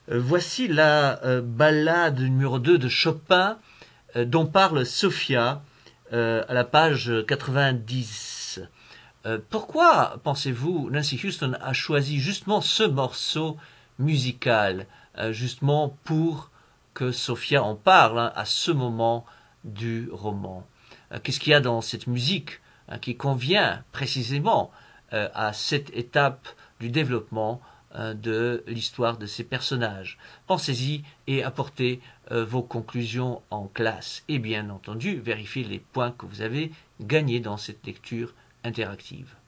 Voici la ballade numéro 2 de Chopin dont parle Sophia à la page 90. Pourquoi, pensez-vous, Nancy Houston a choisi justement ce morceau musical, justement pour que Sophia en parle à ce moment du roman? Qu'est-ce qu'il y a dans cette musique qui convient précisément à cette étape du développement de l'histoire de ces personnages? Pensez-y et apportez vos conclusions en classe. Et bien entendu, vérifiez les points que vous avez gagnés dans cette lecture interactive.